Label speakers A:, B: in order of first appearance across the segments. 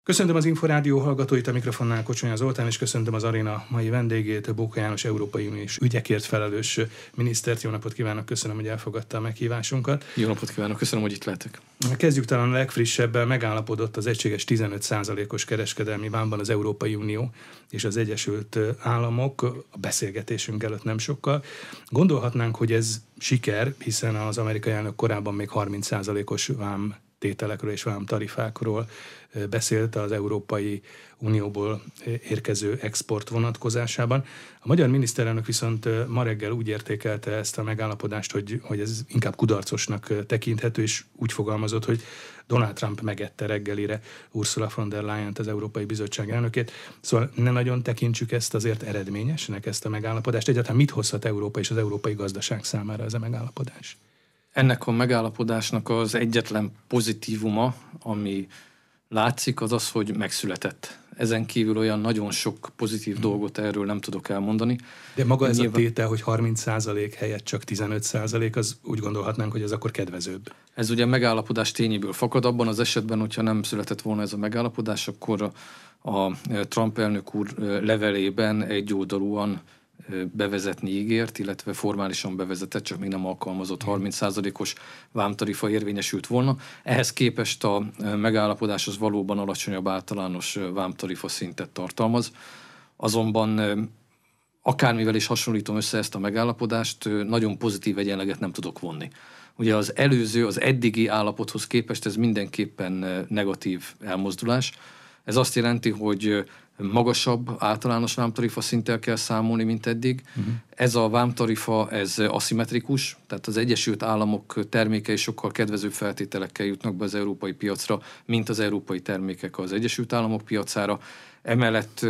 A: Köszöntöm az Inforádió hallgatóit, a mikrofonnál Kocsonya Zoltán, és köszöntöm az Aréna mai vendégét, Bóka János Európai Uniós ügyekért felelős minisztert. Jó napot kívánok, köszönöm, hogy elfogadta a meghívásunkat.
B: Jó napot kívánok, köszönöm, hogy itt lehetek.
A: Kezdjük talán a legfrissebben. Megállapodott az egységes 15%-os kereskedelmi vámban az Európai Unió és az Egyesült Államok a beszélgetésünk előtt nem sokkal. Gondolhatnánk, hogy ez siker, hiszen az amerikai elnök korábban még 30%-os vám tételekről és vámtarifákról beszélt az Európai Unióból érkező export vonatkozásában. A magyar miniszterelnök viszont ma reggel úgy értékelte ezt a megállapodást, hogy ez inkább kudarcosnak tekinthető, és úgy fogalmazott, hogy Donald Trump megette reggelire Ursula von der Leyent, az Európai Bizottság elnökét. Szóval ne nagyon tekintsük ezt azért eredményesnek, ezt a megállapodást. Egyáltalán mit hozhat Európa és az európai gazdaság számára ez a megállapodás?
B: Ennek a megállapodásnak az egyetlen pozitívuma, ami látszik, az az, hogy megszületett. Ezen kívül olyan nagyon sok pozitív dolgot erről nem tudok elmondani.
A: De maga ez a tétel, hogy 30% helyett csak 15%, az úgy gondolhatnánk, hogy ez akkor kedvezőbb.
B: Ez ugye megállapodás tényéből fakad. Abban az esetben, hogyha nem született volna ez a megállapodás, akkor a Trump elnök úr levelében egyoldalúan bevezetni ígért, illetve formálisan bevezetett, csak még nem alkalmazott 30%-os vámtarifa érvényesült volna. Ehhez képest a megállapodás az valóban alacsonyabb általános vámtarifa szintet tartalmaz. Azonban akármivel is hasonlítom össze ezt a megállapodást, nagyon pozitív egyenleget nem tudok vonni. Ugye az eddigi állapothoz képest ez mindenképpen negatív elmozdulás. Ez azt jelenti, hogy magasabb általános vámtarifa szinttel kell számolni, mint eddig. Ez a vámtarifa, ez aszimmetrikus, tehát az Egyesült Államok termékei sokkal kedvezőbb feltételekkel jutnak be az európai piacra, mint az európai termékek az Egyesült Államok piacára. Emellett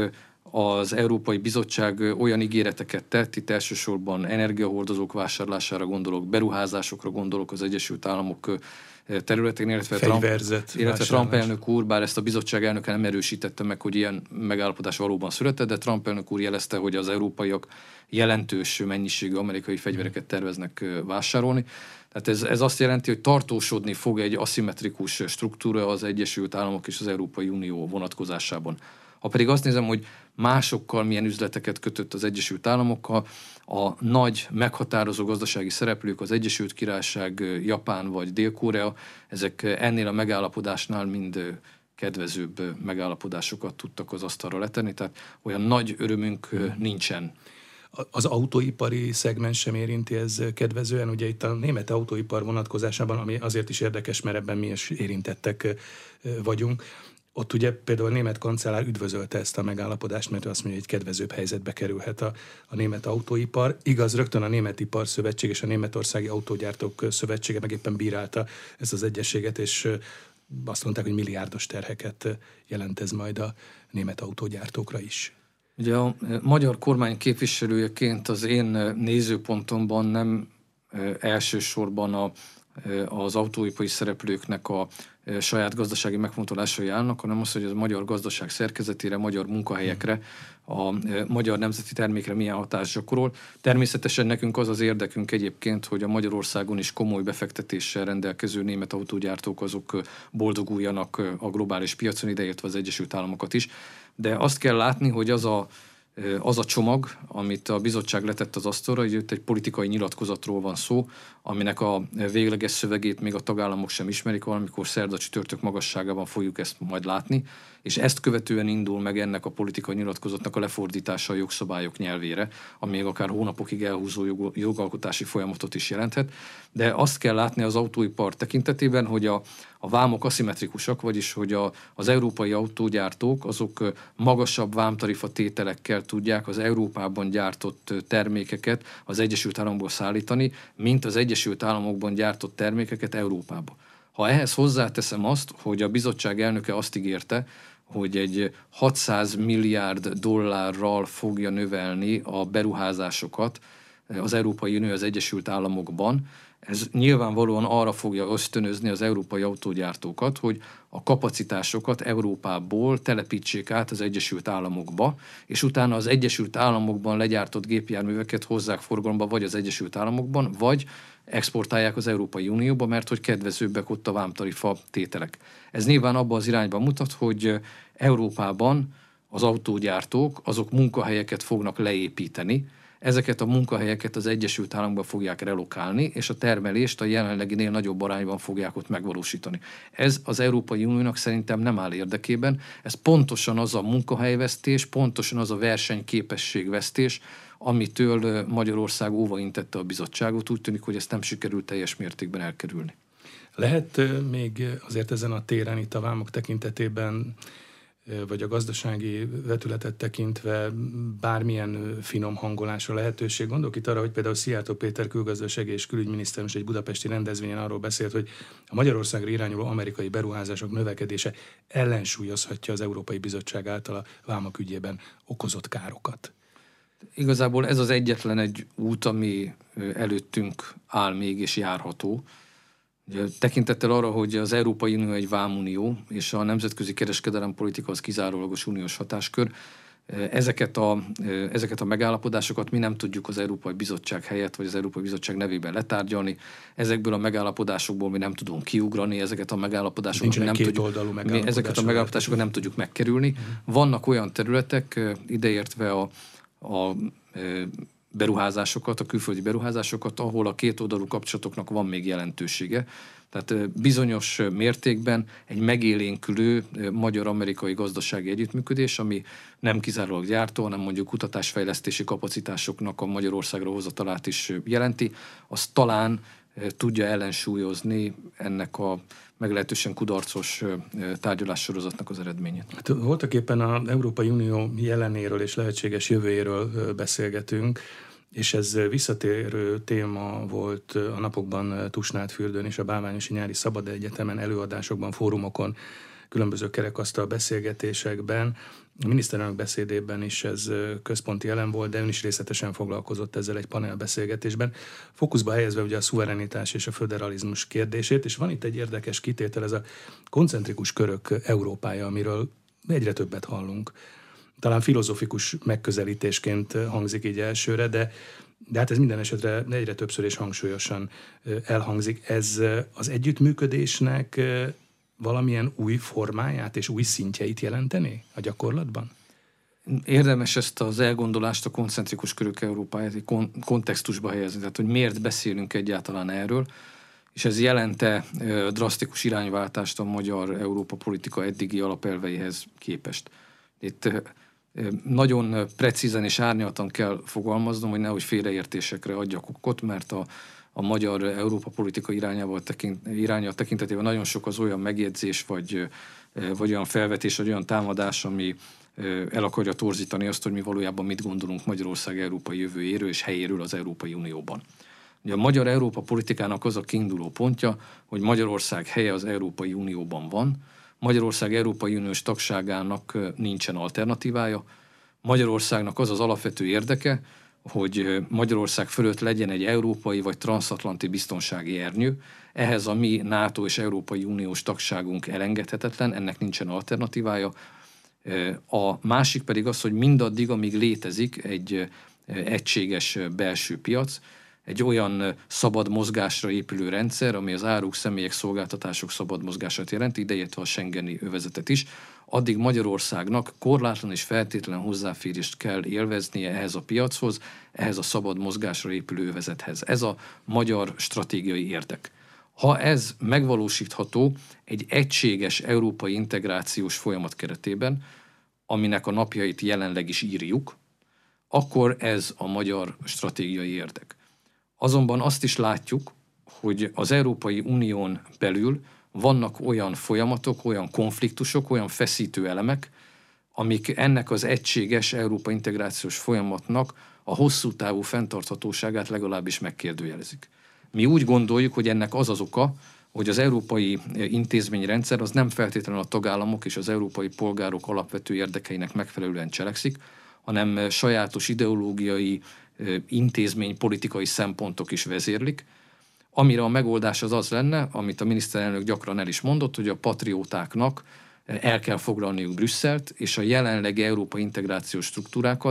B: az Európai Bizottság olyan ígéreteket tett, itt elsősorban energiahordozók vásárlására gondolok, beruházásokra gondolok az Egyesült Államok területén, illetve Trump elnök úr, bár ezt a bizottság elnöke nem erősítette meg, hogy ilyen megállapodás valóban született, de Trump elnök úr jelezte, hogy az európaiak jelentős mennyiségű amerikai fegyvereket terveznek vásárolni. Tehát ez azt jelenti, hogy tartósodni fog egy aszimmetrikus struktúra az Egyesült Államok és az Európai Unió vonatkozásában. Ha pedig azt nézem, hogy másokkal milyen üzleteket kötött az Egyesült Államokkal, a nagy meghatározó gazdasági szereplők, az Egyesült Királyság, Japán vagy Dél-Korea, ezek ennél a megállapodásnál mind kedvezőbb megállapodásokat tudtak az asztalra letenni, tehát olyan nagy örömünk nincsen.
A: Az autóipari szegmens sem érinti ez kedvezően, ugye itt a német autóipar vonatkozásában, ami azért is érdekes, mert ebben mi is érintettek vagyunk. Ott ugye például a német kancellár üdvözölte ezt a megállapodást, mert azt mondja, hogy kedvezőbb helyzetbe kerülhet a német autóipar. Igaz, rögtön a Német Iparszövetség és a Németországi Autógyártók Szövetsége meg éppen bírálta ezt az egyességet, és azt mondták, hogy milliárdos terheket jelent ez majd a német autógyártókra is.
B: Ugye a magyar kormány képviselőjeként az én nézőpontomban nem elsősorban az autóipari szereplőknek a saját gazdasági megfontolásai állnak, hanem az, hogy a magyar gazdaság szerkezetére, magyar munkahelyekre, a magyar nemzeti termékre milyen hatást gyakorol. Természetesen nekünk az az érdekünk egyébként, hogy a Magyarországon is komoly befektetéssel rendelkező német autógyártók azok boldoguljanak a globális piacon, ideértve az Egyesült Államokat is. De azt kell látni, hogy az a csomag, amit a bizottság letett az asztalra, hogy itt egy politikai nyilatkozatról van szó, aminek a végleges szövegét még a tagállamok sem ismerik, valamikor szerda-csütörtök magasságában fogjuk ezt majd látni, és ezt követően indul meg ennek a politikai nyilatkozatnak a lefordítása a jogszabályok nyelvére, ami még akár hónapokig elhúzó jogalkotási folyamatot is jelenthet. De azt kell látni az autóipar tekintetében, hogy a vámok aszimmetrikusak, vagyis hogy az európai autógyártók azok magasabb vámtarifa tételekkel tudják az Európában gyártott termékeket az Egyesült Államokból szállítani, mint az Egyesült Államokban gyártott termékeket Európába. Ha ehhez hozzáteszem azt, hogy a bizottság elnöke azt ígérte, hogy egy 600 milliárd dollárral fogja növelni a beruházásokat az Európai Unió az Egyesült Államokban, ez nyilvánvalóan arra fogja ösztönözni az európai autógyártókat, hogy a kapacitásokat Európából telepítsék át az Egyesült Államokba, és utána az Egyesült Államokban legyártott gépjárműveket hozzák forgalomba vagy az Egyesült Államokban, vagy exportálják az Európai Unióba, mert hogy kedvezőbbek ott a vámtarifa tételek. Ez nyilván abban az irányban mutat, hogy Európában az autógyártók azok munkahelyeket fognak leépíteni, ezeket a munkahelyeket az Egyesült Államokban fogják relokálni, és a termelést a jelenleginél nagyobb arányban fogják ott megvalósítani. Ez az Európai Uniónak szerintem nem áll érdekében, ez pontosan az a munkahelyvesztés, pontosan az a versenyképességvesztés, amitől Magyarország óvaintette a bizottságot, úgy tűnik, hogy ezt nem sikerült teljes mértékben elkerülni.
A: Lehet még azért ezen a téren itt a vámok tekintetében, vagy a gazdasági vetületet tekintve bármilyen finom hangolásra lehetőség? Gondolok itt arra, hogy például Szijjártó Péter külgazdasági és külügyminiszter most egy budapesti rendezvényen arról beszélt, hogy a Magyarországra irányuló amerikai beruházások növekedése ellensúlyozhatja az Európai Bizottság által a vámok ügyében okozott károkat.
B: Igazából ez az egyetlen egy út, ami előttünk áll még és járható. Tekintettel arra, hogy az Európai Unió egy vámunió, és a nemzetközi kereskedelem politika az kizárólagos uniós hatáskör, ezeket a megállapodásokat mi nem tudjuk az Európai Bizottság helyett, vagy az Európai Bizottság nevében letárgyalni. Ezekből a megállapodásokból mi nem tudunk kiugrani, ezeket a megállapodásokat nem tudjuk megkerülni. Vannak olyan területek, ideértve a beruházásokat, a külföldi beruházásokat, ahol a kétoldalú kapcsolatoknak van még jelentősége. Tehát bizonyos mértékben egy megélénkülő magyar-amerikai gazdasági együttműködés, ami nem kizárólag gyártó, hanem mondjuk kutatásfejlesztési kapacitásoknak a Magyarországra hozatalát is jelenti, az talán tudja ellensúlyozni ennek a meglehetősen kudarcos tárgyalássorozatnak az eredményét.
A: Hát voltak éppen az Európai Unió jelenéről és lehetséges jövőjéről beszélgetünk, és ez visszatérő téma volt a napokban Tusnádfürdőn és a Bálványosi Nyári Szabad Egyetemen, előadásokban, fórumokon, különböző kerekasztal beszélgetésekben. A miniszterelnök beszédében is ez központi elem volt, de ön is részletesen foglalkozott ezzel egy panelbeszélgetésben, fókuszba helyezve ugye a szuverenitás és a föderalizmus kérdését, és van itt egy érdekes kitétel, ez a koncentrikus körök Európája, amiről egyre többet hallunk. Talán filozofikus megközelítésként hangzik így elsőre, de hát ez minden esetre egyre többször és hangsúlyosan elhangzik. Ez az együttműködésnek valamilyen új formáját és új szintjeit jelenteni a gyakorlatban?
B: Érdemes ezt az elgondolást, a koncentrikus körök Európáját egy kontextusba helyezni, tehát hogy miért beszélünk egyáltalán erről, és ez jelente drasztikus irányváltást a magyar Európa politika eddigi alapelveihez képest. Itt nagyon precízen és árnyaltan kell fogalmaznom, hogy nehogy félreértésekre adjak okot, mert a magyar Európa politika irányja tekintetében nagyon sok az olyan megjegyzés, vagy olyan felvetés, vagy olyan támadás, ami el akarja torzítani azt, hogy mi valójában mit gondolunk Magyarország európai jövőjéről és helyéről az Európai Unióban. Ugye a magyar Európa politikának az a kiinduló pontja, hogy Magyarország helye az Európai Unióban van, Magyarország Európai Uniós tagságának nincsen alternatívája, Magyarországnak az az alapvető érdeke, hogy Magyarország fölött legyen egy európai vagy transzatlanti biztonsági ernyő. Ehhez a mi NATO és Európai Uniós tagságunk elengedhetetlen, ennek nincsen alternatívája. A másik pedig az, hogy mindaddig, amíg létezik egy egységes belső piac, egy olyan szabad mozgásra épülő rendszer, ami az áruk, személyek, szolgáltatások szabad mozgását jelenti, ideértve a schengeni övezetet is, addig Magyarországnak korlátlan és feltétlen hozzáférést kell élveznie ehhez a piachoz, ehhez a szabad mozgásra épülő övezethez. Ez a magyar stratégiai érdek. Ha ez megvalósítható egy egységes európai integrációs folyamat keretében, aminek a napjait jelenleg is írjuk, akkor ez a magyar stratégiai érdek. Azonban azt is látjuk, hogy az Európai Unión belül vannak olyan folyamatok, olyan konfliktusok, olyan feszítő elemek, amik ennek az egységes Európa integrációs folyamatnak a hosszú távú fenntarthatóságát legalábbis megkérdőjelezik. Mi úgy gondoljuk, hogy ennek az az oka, hogy az európai intézményrendszer az nem feltétlenül a tagállamok és az európai polgárok alapvető érdekeinek megfelelően cselekszik, hanem sajátos ideológiai, intézménypolitikai szempontok is vezérlik, amire a megoldás az lenne, amit a miniszterelnök gyakran el is mondott, hogy a patriótáknak el kell foglalniuk Brüsszelt, és a jelenlegi európai integrációs struktúrákat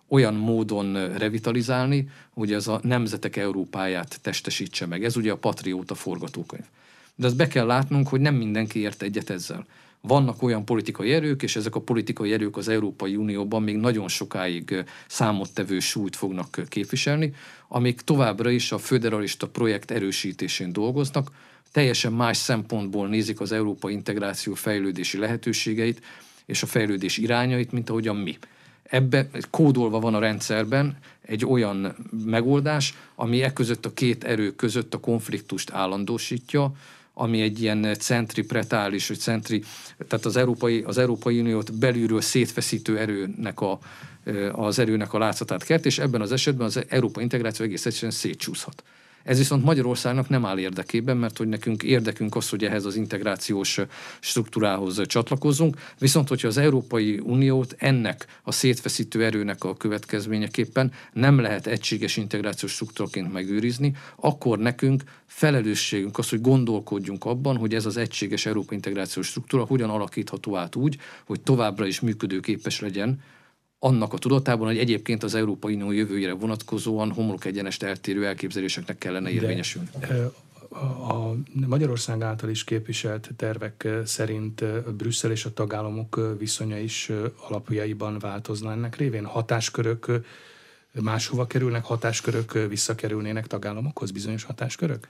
B: olyan módon revitalizálni, hogy ez a nemzetek Európáját testesítse meg. Ez ugye a patrióta forgatókönyv. De azt be kell látnunk, hogy nem mindenki ért egyet ezzel. Vannak olyan politikai erők, és ezek a politikai erők az Európai Unióban még nagyon sokáig számottevő súlyt fognak képviselni, amik továbbra is a föderalista projekt erősítésén dolgoznak, teljesen más szempontból nézik az európai integráció fejlődési lehetőségeit és a fejlődés irányait, mint ahogyan mi. Ebbe kódolva van a rendszerben egy olyan megoldás, ami között a két erő között a konfliktust állandósítja, ami egy ilyen centripetális, vagy tehát az Európai Uniót belülről szétfeszítő erőnek az erőnek a látszatát kelt, és ebben az esetben az európai integráció egész egyszerűen szétcsúszhat. Ez viszont Magyarországnak nem áll érdekében, mert hogy nekünk érdekünk az, hogy ehhez az integrációs struktúrához csatlakozzunk, viszont hogyha az Európai Uniót ennek a szétfeszítő erőnek a következményeképpen nem lehet egységes integrációs struktúraként megőrizni, akkor nekünk felelősségünk az, hogy gondolkodjunk abban, hogy ez az egységes európai integrációs struktúra hogyan alakítható át úgy, hogy továbbra is működőképes legyen, annak a tudatában, hogy egyébként az Európai Unió jövőjére vonatkozóan homlokegyenest eltérő elképzeléseknek kellene érvényesülni.
A: A Magyarország által is képviselt tervek szerint Brüsszel és a tagállamok viszonya is alapjaiban változna ennek révén. Hatáskörök máshova kerülnek, hatáskörök visszakerülnének tagállamokhoz, bizonyos hatáskörök?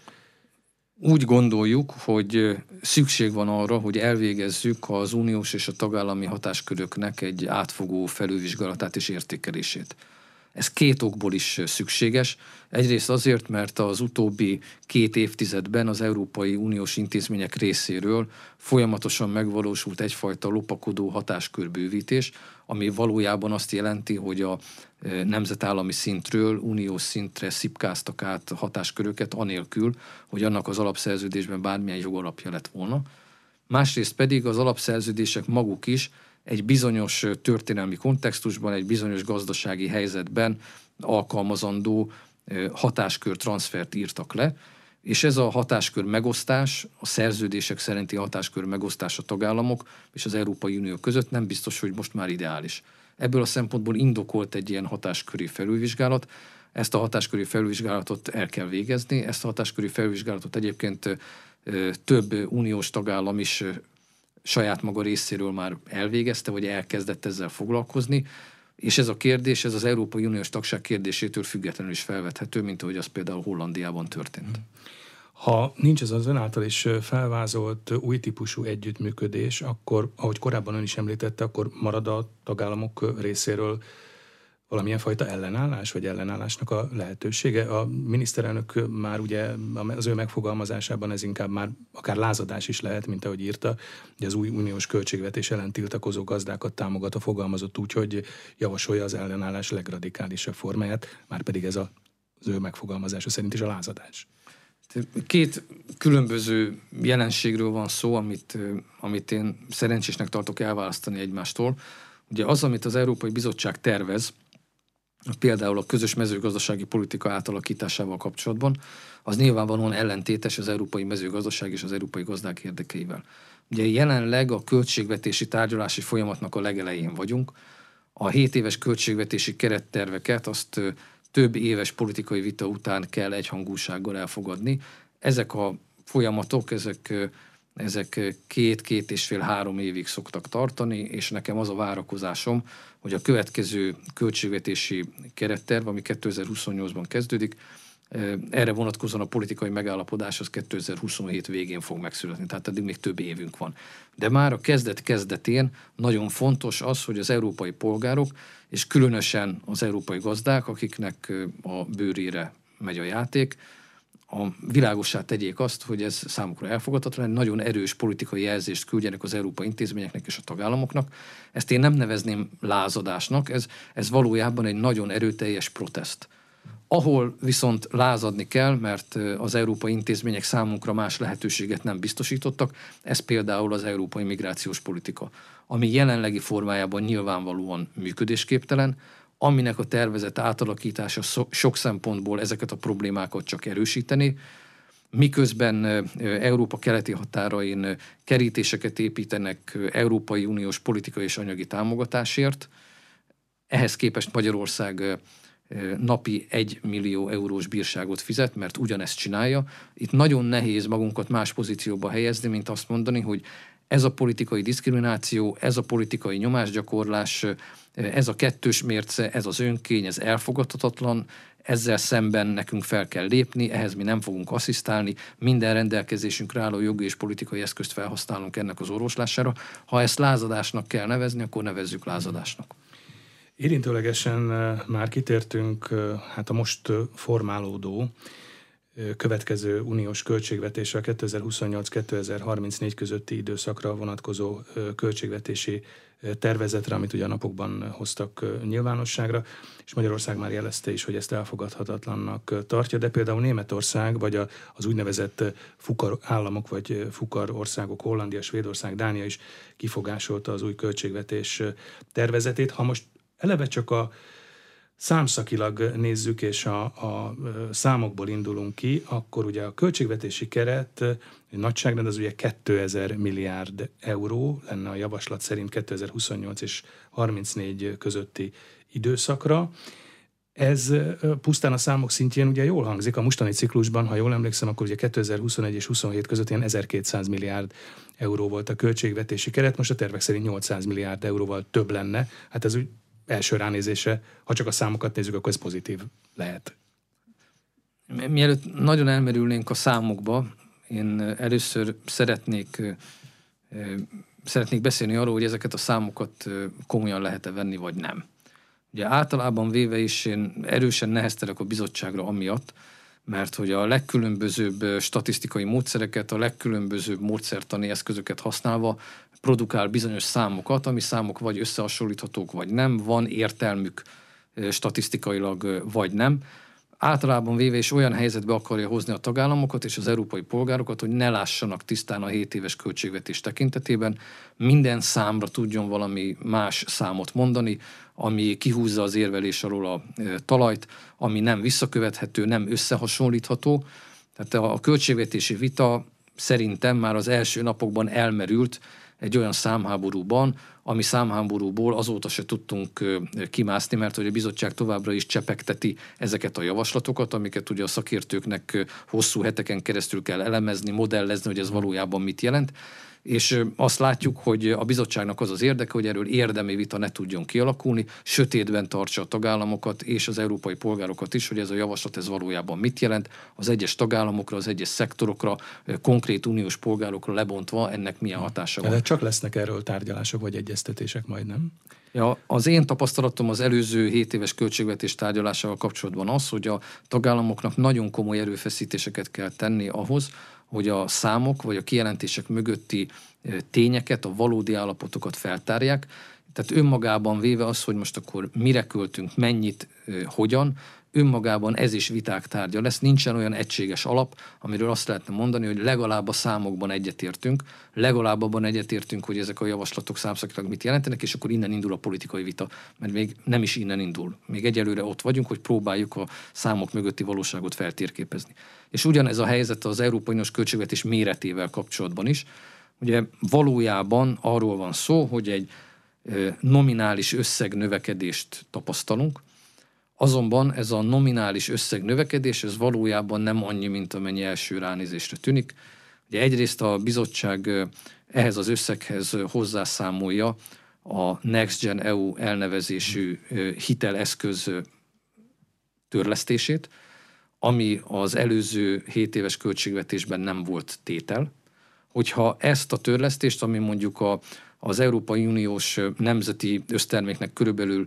B: Úgy gondoljuk, hogy szükség van arra, hogy elvégezzük az uniós és a tagállami hatásköröknek egy átfogó felülvizsgálatát és értékelését. Ez két okból is szükséges. Egyrészt azért, mert az utóbbi 2 évtizedben az Európai Uniós intézmények részéről folyamatosan megvalósult egyfajta lopakodó hatáskörbővítés, ami valójában azt jelenti, hogy a nemzetállami szintről uniós szintre szipkáztak át hatásköröket anélkül, hogy annak az alapszerződésben bármilyen jogalapja lett volna. Másrészt pedig az alapszerződések maguk is egy bizonyos történelmi kontextusban, egy bizonyos gazdasági helyzetben alkalmazandó hatáskör transfert írtak le, és ez a hatáskör megosztás, a szerződések szerinti hatáskör megosztás a tagállamok és az Európai Unió között nem biztos, hogy most már ideális. Ebből a szempontból indokolt egy ilyen hatásköri felülvizsgálat. Ezt a hatásköri felülvizsgálatot el kell végezni. Ezt a hatásköri felülvizsgálatot egyébként több uniós tagállam is saját maga részéről már elvégezte, vagy elkezdett ezzel foglalkozni, és ez a kérdés, ez az Európai Uniós tagság kérdésétől függetlenül is felvethető, mint ahogy az például Hollandiában történt.
A: Ha nincs ez az ön által is felvázolt új típusú együttműködés, akkor, ahogy korábban ön is említette, akkor marad a tagállamok részéről valamilyen fajta ellenállás, vagy ellenállásnak a lehetősége? A miniszterelnök már ugye az ő megfogalmazásában ez inkább már akár lázadás is lehet, mint ahogy írta, hogy az új uniós költségvetés ellen tiltakozó gazdákat támogatva fogalmazott úgy, hogy javasolja az ellenállás legradikálisabb formáját, már pedig ez az ő megfogalmazása szerint is a lázadás.
B: Két különböző jelenségről van szó, amit én szerencsésnek tartok elválasztani egymástól. Ugye az, amit az Európai Bizottság tervez, például a közös mezőgazdasági politika átalakításával kapcsolatban, az nyilvánvalóan ellentétes az európai mezőgazdaság és az európai gazdák érdekeivel. Ugye jelenleg a költségvetési tárgyalási folyamatnak a legelején vagyunk. A 7 éves költségvetési keretterveket azt több éves politikai vita után kell egyhangúsággal elfogadni. Ezek a folyamatok, ezek 2-2,5-3 évig szoktak tartani, és nekem az a várakozásom, hogy a következő költségvetési keretterv, ami 2028-ban kezdődik, erre vonatkozóan a politikai megállapodás az 2027 végén fog megszületni, tehát eddig még több évünk van. De már a kezdetén nagyon fontos az, hogy az európai polgárok, és különösen az európai gazdák, akiknek a bőrére megy a játék, világossá tegyék azt, hogy ez számukra elfogadhatatlan, nagyon erős politikai jelzést küldjenek az európai intézményeknek és a tagállamoknak. Ezt én nem nevezném lázadásnak, ez valójában egy nagyon erőteljes protest. Ahol viszont lázadni kell, mert az európai intézmények számunkra más lehetőséget nem biztosítottak, ez például az európai migrációs politika, ami jelenlegi formájában nyilvánvalóan működésképtelen, aminek a tervezett átalakítása sok szempontból ezeket a problémákat csak erősíteni, miközben Európa keleti határain kerítéseket építenek Európai Uniós politikai és anyagi támogatásért, Ehhez képest Magyarország napi 1 millió eurós bírságot fizet, mert ugyanezt csinálja. Itt nagyon nehéz magunkat más pozícióba helyezni, mint azt mondani, hogy ez a politikai diszkrimináció, ez a politikai nyomásgyakorlás, ez a kettős mérce, ez az önkény, ez elfogadhatatlan, ezzel szemben nekünk fel kell lépni, ehhez mi nem fogunk asszisztálni, minden rendelkezésünkre álló jogi és politikai eszközt felhasználunk ennek az orvoslására. Ha ezt lázadásnak kell nevezni, akkor nevezzük lázadásnak.
A: Érintőlegesen már kitértünk hát a most formálódó következő uniós költségvetésre, a 2028-2034 közötti időszakra vonatkozó költségvetési tervezetre, amit ugye a napokban hoztak nyilvánosságra, és Magyarország már jelezte is, hogy ezt elfogadhatatlannak tartja, de például Németország, vagy az úgynevezett fukar államok, vagy fukar országok, Hollandia, Svédország, Dánia is kifogásolta az új költségvetés tervezetét. Ha most eleve csak a számszakilag nézzük, és a számokból indulunk ki, akkor ugye a költségvetési keret nagyságrend az ugye 2000 milliárd euró lenne a javaslat szerint 2028 és 34 közötti időszakra. Ez pusztán a számok szintjén ugye jól hangzik. A mostani ciklusban, ha jól emlékszem, akkor ugye 2021 és 27 között ilyen 1200 milliárd euró volt a költségvetési keret, most a tervek szerint 800 milliárd euróval több lenne. Hát ez úgy első ránézésre, ha csak a számokat nézzük, akkor ez pozitív lehet.
B: Mielőtt nagyon elmerülnénk a számokba, én először szeretnék beszélni arról, hogy ezeket a számokat komolyan lehet-e venni, vagy nem. Ugye általában véve is én erősen neheztelek a bizottságra amiatt, mert hogy a legkülönbözőbb statisztikai módszereket, a legkülönbözőbb módszertani eszközöket használva produkál bizonyos számokat, ami számok vagy összehasonlíthatók, vagy nem, van értelmük statisztikailag, vagy nem. Általában véve is olyan helyzetbe akarja hozni a tagállamokat és az európai polgárokat, hogy ne lássanak tisztán a 7 éves költségvetés tekintetében, minden számra tudjon valami más számot mondani, ami kihúzza az érvelés alól a talajt, ami nem visszakövethető, nem összehasonlítható. Tehát a költségvetési vita szerintem már az első napokban elmerült egy olyan számháborúban, ami számháborúból azóta se tudtunk kimászni, mert hogy a bizottság továbbra is csepegteti ezeket a javaslatokat, amiket ugye a szakértőknek hosszú heteken keresztül kell elemezni, modellezni, hogy ez valójában mit jelent. És azt látjuk, hogy a bizottságnak az az érdeke, hogy erről érdemi vita ne tudjon kialakulni, sötétben tartsa a tagállamokat és az európai polgárokat is, hogy ez a javaslat ez valójában mit jelent, az egyes tagállamokra, az egyes szektorokra, konkrét uniós polgárokra lebontva ennek milyen hatása van.
A: De csak lesznek erről tárgyalások vagy egyeztetések majd, nem?
B: Ja, az én tapasztalatom az előző 7 éves költségvetés tárgyalásával kapcsolatban az, hogy a tagállamoknak nagyon komoly erőfeszítéseket kell tenni ahhoz, hogy a számok vagy a kijelentések mögötti tényeket, a valódi állapotokat feltárják. Tehát önmagában véve az, hogy most akkor mire költünk, mennyit, hogyan, önmagában ez is viták tárgya lesz. Nincsen olyan egységes alap, amiről azt lehetne mondani, hogy legalább a számokban egyetértünk, legalább abban egyetértünk, hogy ezek a javaslatok számszakilag mit jelentenek, és akkor innen indul a politikai vita, mert még nem is innen indul. Még egyelőre ott vagyunk, hogy próbáljuk a számok mögötti valóságot feltérképezni. És ugyanez a helyzet az Európai Uniós költségvetés méretével kapcsolatban is. Ugye valójában arról van szó, hogy egy nominális összegnövekedést tapasztalunk, azonban ez a nominális összegnövekedés, ez valójában nem annyi, mint amennyi első ránézésre tűnik. Ugye egyrészt a bizottság ehhez az összeghez hozzászámolja a Next Gen EU elnevezésű hiteleszköz törlesztését, ami az előző 7 éves költségvetésben nem volt tétel. Hogyha ezt a törlesztést, ami mondjuk az Európai Uniós nemzeti összterméknek körülbelül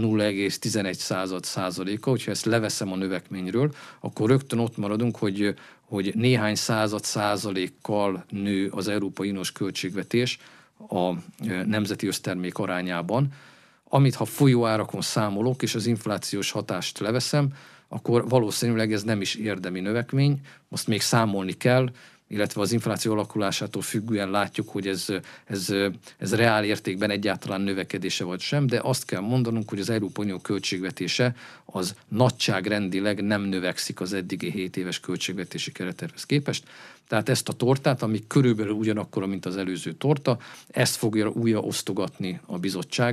B: 0,11%, hogyha ezt leveszem a növekményről, akkor rögtön ott maradunk, hogy néhány százalékkal nő az Európai Uniós költségvetés a nemzeti össztermék arányában, amit ha folyóárakon számolok, és az inflációs hatást leveszem, akkor valószínűleg ez nem is érdemi növekmény, azt még számolni kell, illetve az infláció alakulásától függően látjuk, hogy ez reál értékben egyáltalán növekedése vagy sem, de azt kell mondanunk, hogy az Európai Unió költségvetése az nagyságrendileg nem növekszik az eddigi 7 éves költségvetési kerethez képest. Tehát ezt a tortát, ami körülbelül ugyanakkora, mint az előző torta, ezt fogja újra osztogatni a bizottság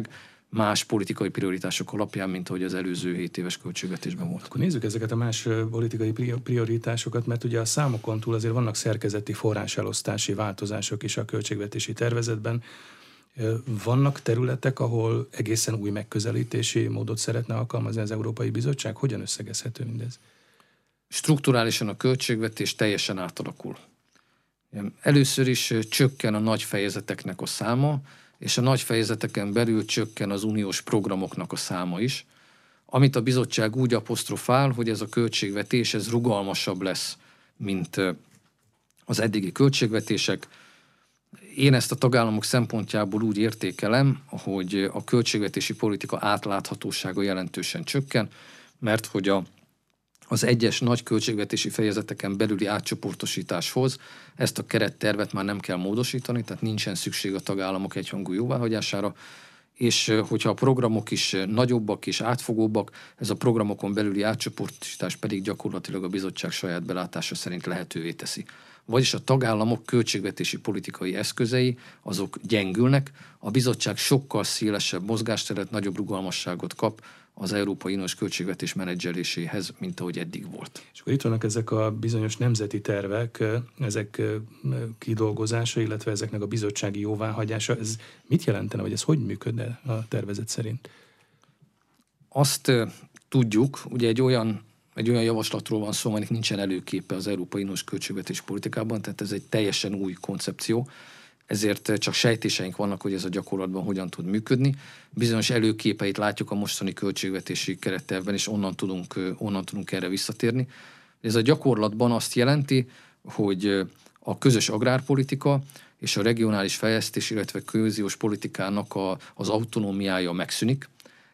B: más politikai prioritások alapján, mint ahogy az előző 7 éves költségvetésben volt.
A: Akkor nézzük ezeket a más politikai prioritásokat, mert ugye a számokon túl azért vannak szerkezeti forráselosztási változások is a költségvetési tervezetben. Vannak területek, ahol egészen új megközelítési módot szeretne alkalmazni az Európai Bizottság? Hogyan összegezhető mindez?
B: Strukturálisan a költségvetés teljesen átalakul. Először is csökken a nagy fejezeteknek a száma, és a nagy fejezeteken belül csökken az uniós programoknak a száma is, amit a bizottság úgy apostrofál, hogy ez a költségvetés ez rugalmasabb lesz, mint az eddigi költségvetések. Én ezt a tagállamok szempontjából úgy értékelem, hogy a költségvetési politika átláthatósága jelentősen csökken, mert hogy az egyes nagy költségvetési fejezeteken belüli átcsoportosításhoz ezt a kerettervet már nem kell módosítani, tehát nincsen szükség a tagállamok egyhangú jóváhagyására, és hogyha a programok is nagyobbak és átfogóbbak, ez a programokon belüli átcsoportosítás pedig gyakorlatilag a bizottság saját belátása szerint lehetővé teszi. Vagyis a tagállamok költségvetési politikai eszközei, azok gyengülnek, a bizottság sokkal szélesebb mozgásteret, nagyobb rugalmasságot kap az Európai Uniós költségvetés menedzseléséhez, mint ahogy eddig volt.
A: És akkor itt vannak ezek a bizonyos nemzeti tervek, ezek kidolgozása, illetve ezeknek a bizottsági jóváhagyása. Ez mit jelentene, vagy ez hogy működne a tervezet szerint?
B: Azt tudjuk, ugye egy olyan javaslatról van szó, aminek nincsen előképe az Európai Uniós költségvetés politikában, tehát ez egy teljesen új koncepció, ezért csak sejtéseink vannak, hogy ez a gyakorlatban hogyan tud működni. Bizonyos előképeit látjuk a mostani költségvetési kerettervben, és onnan tudunk erre visszatérni. Ez a gyakorlatban azt jelenti, hogy a közös agrárpolitika és a regionális fejlesztés, illetve kohéziós politikának az autonómiája megszűnik.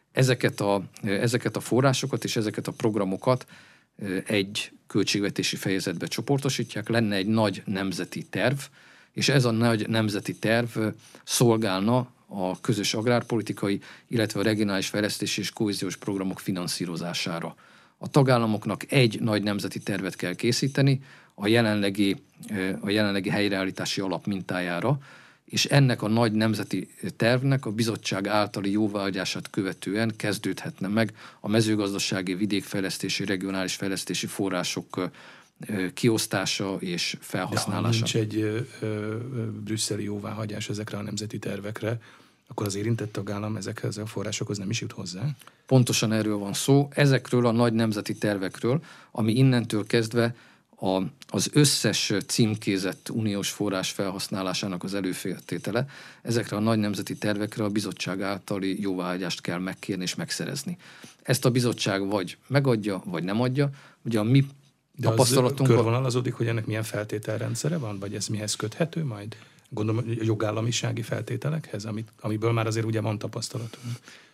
B: Ezeket a forrásokat és ezeket a programokat egy költségvetési fejezetbe csoportosítják, lenne egy nagy nemzeti terv, és ez a nagy nemzeti terv szolgálna a közös agrárpolitikai, illetve a regionális fejlesztési és kohéziós programok finanszírozására. A tagállamoknak egy nagy nemzeti tervet kell készíteni a jelenlegi helyreállítási alap mintájára, és ennek a nagy nemzeti tervnek a bizottság általi jóváhagyását követően kezdődhetne meg a mezőgazdasági, vidékfejlesztési, regionális fejlesztési források kiosztása és felhasználása.
A: De ha nincs egy brüsszeli jóváhagyás ezekre a nemzeti tervekre, akkor az érintett tagállam ezekhez a forrásokhoz nem is jut hozzá?
B: Pontosan erről van szó. Ezekről a nagy nemzeti tervekről, ami innentől kezdve az összes címkézett uniós forrás felhasználásának az előfeltétele, ezekre a nagy nemzeti tervekre a bizottság általi jóváhagyást kell megkérni és megszerezni. Ezt a bizottság vagy megadja, vagy nem adja. Ugye a mi tapasztalatunk...
A: De az körvonalazódik, hogy ennek milyen feltételrendszere van, vagy ez mihez köthető majd? Gondolom, jogállamisági feltételekhez, amiből már azért ugye van tapasztalatunk.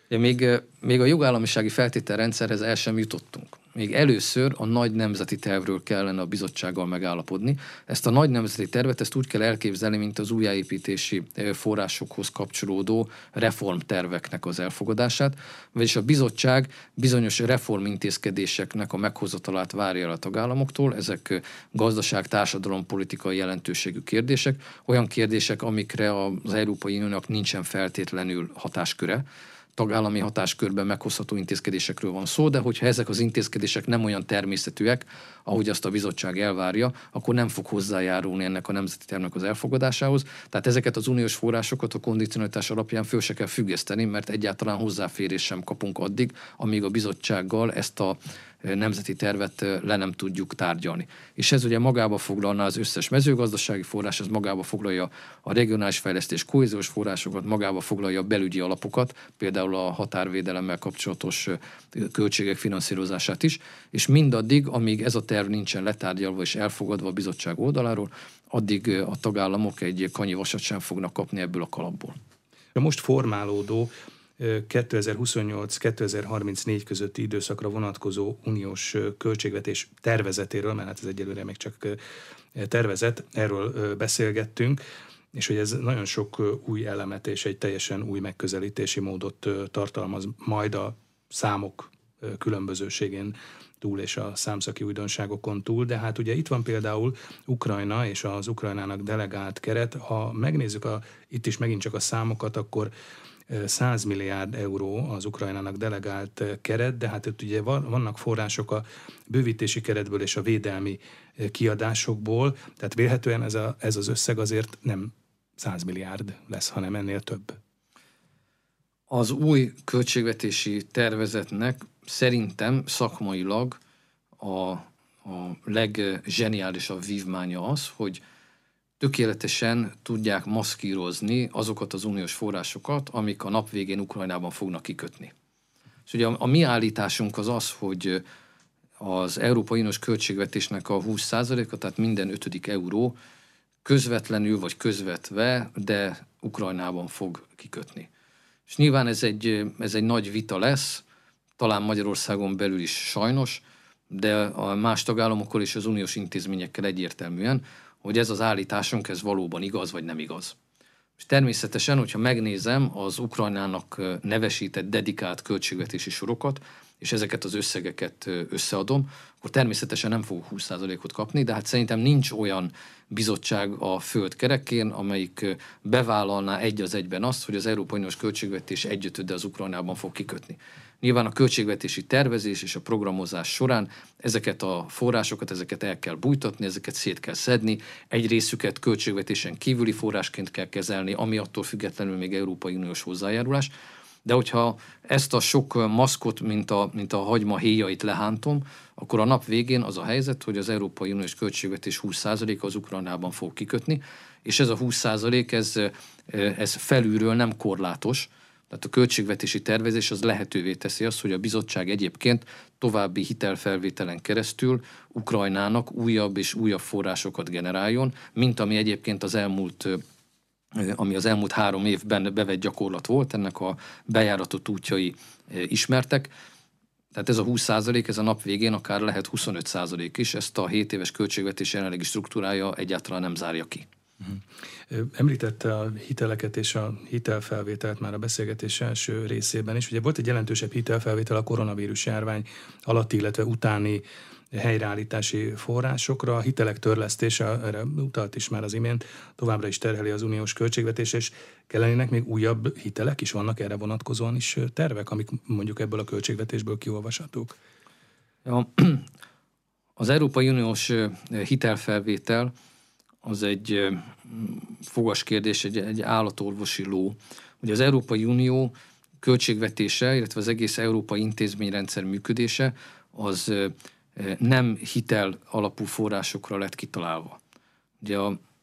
B: Még a jogállamisági feltételrendszerhez el sem jutottunk. Még először a nagy nemzeti tervről kellene a bizottsággal megállapodni. Ezt a nagy nemzeti tervet úgy kell elképzelni, mint az újjáépítési forrásokhoz kapcsolódó reformterveknek az elfogadását, vagyis a bizottság bizonyos reformintézkedéseknek a meghozatalát várja el a tagállamoktól. Ezek gazdaság, társadalom, politikai jelentőségű kérdések, olyan kérdések, amikre az Európai Uniónak nincsen feltétlenül hatásköre. Tagállami hatáskörben meghozható intézkedésekről van szó, de hogyha ezek az intézkedések nem olyan természetűek, ahogy azt a bizottság elvárja, akkor nem fog hozzájárulni ennek a nemzeti tervnek az elfogadásához. Tehát ezeket az uniós forrásokat a kondicionalitás alapján föl se kell függeszteni, mert egyáltalán hozzáférés sem kapunk addig, amíg a bizottsággal ezt a nemzeti tervet le nem tudjuk tárgyalni. És ez ugye magába foglalna az összes mezőgazdasági forrás, ez magába foglalja a regionális fejlesztés, kohéziós forrásokat, magába foglalja a belügyi alapokat, például a határvédelemmel kapcsolatos költségek finanszírozását is, és mindaddig, amíg ez a terv nincsen letárgyalva és elfogadva a bizottság oldaláról, addig a tagállamok egy kanyivasat sem fognak kapni ebből a kalapból.
A: A most formálódó 2028-2034 közötti időszakra vonatkozó uniós költségvetés tervezetéről, mert hát ez egyelőre még csak tervezet, erről beszélgettünk, és hogy ez nagyon sok új elemet és egy teljesen új megközelítési módot tartalmaz majd a számok különbözőségén túl és a számszaki újdonságokon túl, de hát ugye itt van például Ukrajna és az Ukrajnának delegált keret. Ha megnézzük itt is megint csak a számokat, akkor 100 milliárd euró az Ukrajnának delegált keret, de hát itt ugye vannak források a bővítési keretből és a védelmi kiadásokból, tehát vélhetően ez az összeg azért nem 100 milliárd lesz, hanem ennél több.
B: Az új költségvetési tervezetnek szerintem szakmailag a leggeniálisabb vívmánya az, hogy tökéletesen tudják maszkírozni azokat az uniós forrásokat, amik a nap végén Ukrajnában fognak kikötni. És ugye a mi állításunk az, hogy az Európai Uniós költségvetésnek a 20%-a, tehát minden 5. euró közvetlenül vagy közvetve, de Ukrajnában fog kikötni. És nyilván ez egy nagy vita lesz, talán Magyarországon belül is sajnos, de a más tagállamokkal és az uniós intézményekkel egyértelműen, hogy ez az állításunk, ez valóban igaz vagy nem igaz. És természetesen, hogyha megnézem az Ukrajnának nevesített, dedikált költségvetési sorokat, és ezeket az összegeket összeadom, akkor természetesen nem fogok 20%-ot kapni, de hát szerintem nincs olyan bizottság a föld kerekén, amelyik bevállalná egy az egyben azt, hogy az Európai Uniós költségvetés 1/5 az Ukrajnában fog kikötni. Nyilván a költségvetési tervezés és a programozás során ezeket a forrásokat, ezeket el kell bújtatni, ezeket szét kell szedni, egy részüket költségvetésen kívüli forrásként kell kezelni, ami attól függetlenül még Európai Uniós hozzájárulás. De hogyha ezt a sok maszkot, mint a hagyma héjait lehántom, akkor a nap végén az a helyzet, hogy az Európai Uniós költségvetés 20%-a az Ukrajnában fog kikötni, és ez a 20% ez felülről nem korlátos. Tehát a költségvetési tervezés az lehetővé teszi azt, hogy a bizottság egyébként további hitelfelvételen keresztül Ukrajnának újabb és újabb forrásokat generáljon, mint ami egyébként az elmúlt 3 évben bevett gyakorlat volt, ennek a bejáratott útjai ismertek. Tehát ez a 20%, ez a nap végén akár lehet 25% is, ezt a 7 éves költségvetés jelenlegi struktúrája egyáltalán nem zárja ki.
A: Említette a hiteleket és a hitelfelvételt már a beszélgetés első részében is. Ugye volt egy jelentősebb hitelfelvétel a koronavírus járvány alatti, illetve utáni helyreállítási forrásokra. A hitelek törlesztése, erre utalt is már az imént, továbbra is terheli az uniós költségvetés, és kellenének még újabb hitelek is, vannak erre vonatkozóan is tervek, amik mondjuk ebből a költségvetésből kiolvashatók?
B: Az Európai Uniós hitelfelvétel az egy fogas kérdés, egy állatorvosi ló. Ugye az Európai Unió költségvetése, illetve az egész európai intézményrendszer működése az nem hitel alapú forrásokra lett kitalálva. Ugye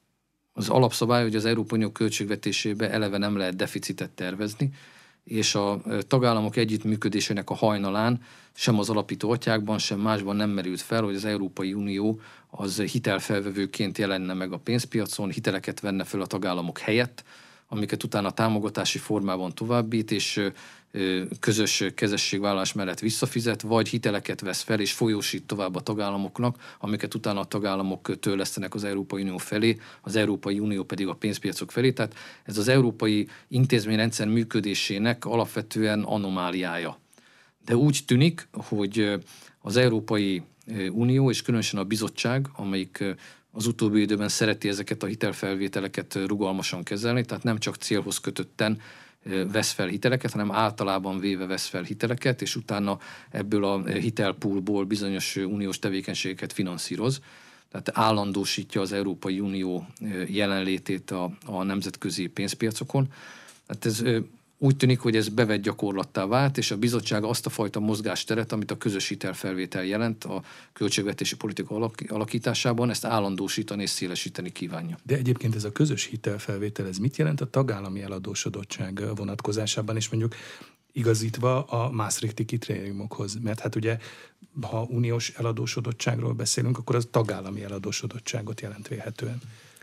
B: az alapszabály, hogy az Európai Unió költségvetésébe eleve nem lehet deficitet tervezni, és a tagállamok együttműködésének a hajnalán sem az alapító atyákban, sem másban nem merült fel, hogy az Európai Unió az hitelfelvevőként jelenne meg a pénzpiacon, hiteleket venne fel a tagállamok helyett, amiket utána támogatási formában továbbít, és közös kezességvállalás mellett visszafizet, vagy hiteleket vesz fel és folyósít tovább a tagállamoknak, amiket utána a tagállamok törlesztenek az Európai Unió felé, az Európai Unió pedig a pénzpiacok felé. Tehát ez az európai intézményrendszer működésének alapvetően anomáliája. De úgy tűnik, hogy az Európai Unió és különösen a bizottság, amelyik az utóbbi időben szereti ezeket a hitelfelvételeket rugalmasan kezelni, tehát nem csak célhoz kötötten vesz fel hiteleket, hanem általában véve vesz fel hiteleket, és utána ebből a hitelpoolból bizonyos uniós tevékenységeket finanszíroz. Tehát állandósítja az Európai Unió jelenlétét a nemzetközi pénzpiacokon. Tehát ez úgy tűnik, hogy ez bevett gyakorlattá vált, és a bizottság azt a fajta mozgásteret, amit a közös hitelfelvétel jelent a költségvetési politika alakításában, ezt állandósítani és szélesíteni kívánja.
A: De egyébként ez a közös hitelfelvétel, ez mit jelent a tagállami eladósodottság vonatkozásában, és mondjuk igazítva a Maastrichti kritériumokhoz? Mert hát ugye, ha uniós eladósodottságról beszélünk, akkor az tagállami eladósodottságot jelent vélhetően.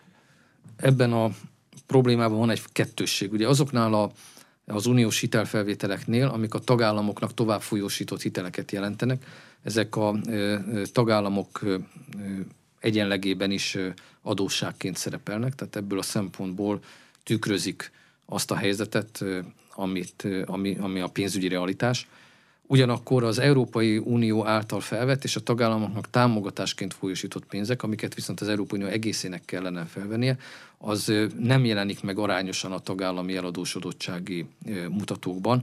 B: Ebben a problémában van egy kettősség. Ugye azoknál az uniós hitelfelvételeknél, amik a tagállamoknak tovább folyósított hiteleket jelentenek, ezek a tagállamok egyenlegében is adósságként szerepelnek, tehát ebből a szempontból tükrözik azt a helyzetet, ami a pénzügyi realitás. Ugyanakkor az Európai Unió által felvett és a tagállamoknak támogatásként folyósított pénzek, amiket viszont az Európai Unió egészének kellene felvennie, az nem jelenik meg arányosan a tagállami eladósodottsági mutatókban.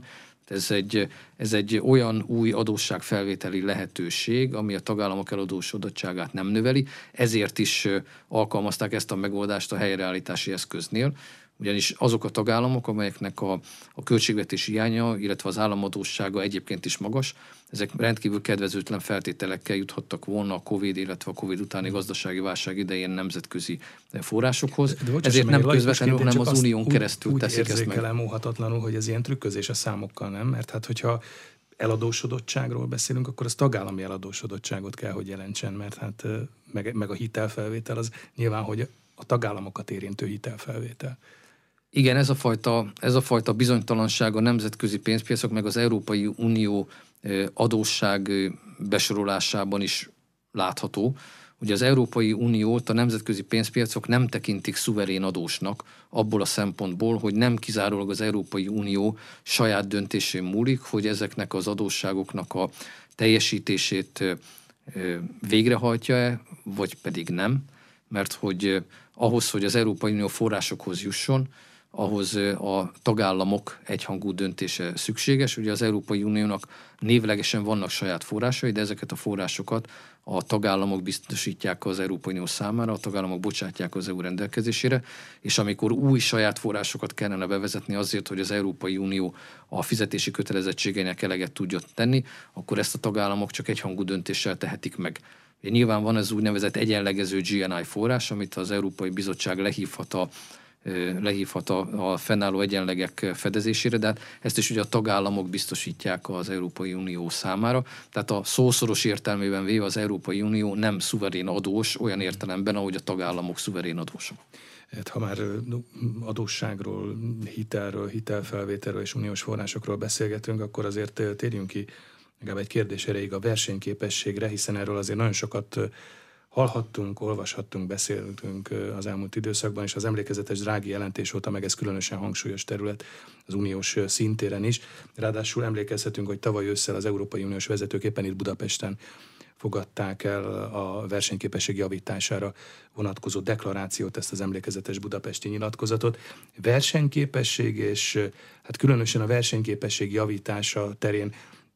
B: Ez egy olyan új adósságfelvételi lehetőség, ami a tagállamok eladósodottságát nem növeli, ezért is alkalmazták ezt a megoldást a helyreállítási eszköznél, ugyanis azok a tagállamok, amelyeknek a költségvetési hiánya, illetve az államadóssága egyébként is magas, ezek rendkívül kedvezőtlen feltételekkel juthattak volna a Covid, illetve a Covid utáni gazdasági válság idején nemzetközi forrásokhoz. Ezért nem közvetlenül, hanem az unión keresztül teszik ezt meg.
A: Úgy érzékelem óhatatlanul, hogy ez ilyen trükközés a számokkal, nem? Mert hát, hogyha eladósodottságról beszélünk, akkor az tagállami eladósodottságot kell, hogy jelentsen, mert hát meg a hitelfelvétel az nyilván, hogy a tagállamokat érintő hitelfelvétel.
B: Igen, ez a fajta bizonytalanság a nemzetközi pénzpiacok meg az Európai Unió adósság besorolásában is látható. Ugye az Európai Uniót a nemzetközi pénzpiacok nem tekintik szuverén adósnak abból a szempontból, hogy nem kizárólag az Európai Unió saját döntésén múlik, hogy ezeknek az adósságoknak a teljesítését végrehajtja-e, vagy pedig nem, mert hogy ahhoz, hogy az Európai Unió forrásokhoz jusson, ahhoz a tagállamok egyhangú döntése szükséges. Ugye az Európai Uniónak névlegesen vannak saját forrásai, de ezeket a forrásokat a tagállamok biztosítják az Európai Unió számára, a tagállamok bocsátják az EU rendelkezésére, és amikor új saját forrásokat kellene bevezetni azért, hogy az Európai Unió a fizetési kötelezettségeinek eleget tudjon tenni, akkor ezt a tagállamok csak egyhangú döntéssel tehetik meg. Nyilván van ez úgynevezett egyenlegező GNI forrás, amit az Európai Bizottság lehívhat a fennálló egyenlegek fedezésére, de ezt is ugye a tagállamok biztosítják az Európai Unió számára. Tehát a szószoros értelmében véve az Európai Unió nem szuverén adós olyan értelemben, ahogy a tagállamok szuverén adósok.
A: Ha már adósságról, hitelről, hitelfelvételről és uniós forrásokról beszélgetünk, akkor azért térjünk ki legalább egy kérdés erejéig a versenyképességre, hiszen erről azért nagyon sokat hallhattunk, olvashattunk, beszéltünk az elmúlt időszakban, és az emlékezetes Draghi jelentés óta meg ez különösen hangsúlyos terület az uniós szintéren is. Ráadásul emlékezhetünk, hogy tavaly ősszel az Európai Uniós vezetők éppen itt Budapesten fogadták el a versenyképesség javítására vonatkozó deklarációt, ezt az emlékezetes budapesti nyilatkozatot. Versenyképesség és hát különösen a versenyképesség javítása terén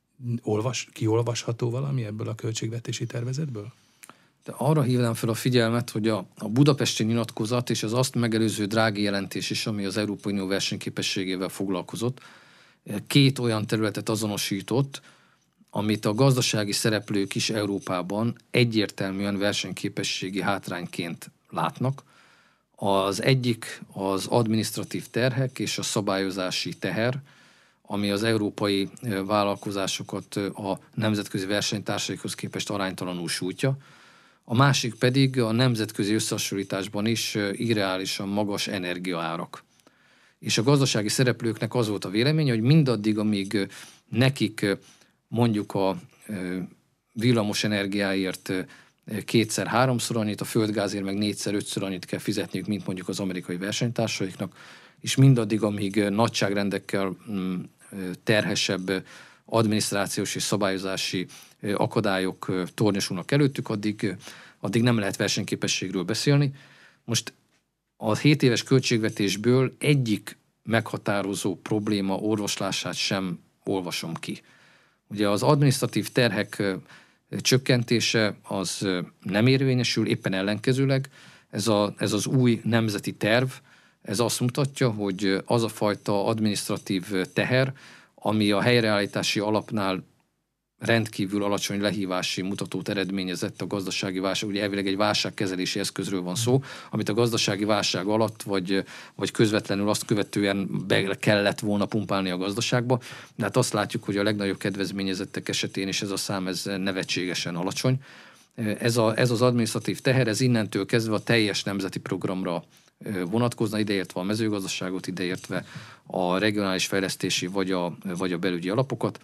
A: kiolvasható valami ebből a költségvetési tervezetből?
B: De arra hívnám fel a figyelmet, hogy a budapesti nyilatkozat és az azt megelőző Draghi jelentés is, ami az Európai Unió versenyképességével foglalkozott, két olyan területet azonosított, amit a gazdasági szereplők is Európában egyértelműen versenyképességi hátrányként látnak. Az egyik az adminisztratív terhek és a szabályozási teher, ami az európai vállalkozásokat a nemzetközi versenytársaikhoz képest aránytalanul sújtja. A másik pedig a nemzetközi összehasonlításban is irreálisan magas energiaárak. És a gazdasági szereplőknek az volt a véleménye, hogy mindaddig, amíg nekik mondjuk a villamos energiáért 2-3-szor annyit, a földgázért meg 4-5-ször annyit kell fizetniük, mint mondjuk az amerikai versenytársaiknak, és mindaddig, amíg nagyságrendekkel terhesebb adminisztrációs és szabályozási akadályok tornyosulnak előttük, addig nem lehet versenyképességről beszélni. Most a 7 éves költségvetésből egyik meghatározó probléma orvoslását sem olvasom ki. Ugye az adminisztratív terhek csökkentése az nem érvényesül, éppen ellenkezőleg. Ez az új nemzeti terv, ez azt mutatja, hogy az a fajta adminisztratív teher, ami a helyreállítási alapnál rendkívül alacsony lehívási mutatót eredményezett a gazdasági válság, ugye elvileg egy válságkezelési eszközről van szó, amit a gazdasági válság alatt, vagy közvetlenül azt követően be kellett volna pumpálni a gazdaságba, de hát azt látjuk, hogy a legnagyobb kedvezményezettek esetén is ez a szám ez nevetségesen alacsony. Ez az adminisztratív teher, ez innentől kezdve a teljes nemzeti programra vonatkozna, ideértve a mezőgazdaságot, ideértve a regionális fejlesztési vagy a belügyi alapokat.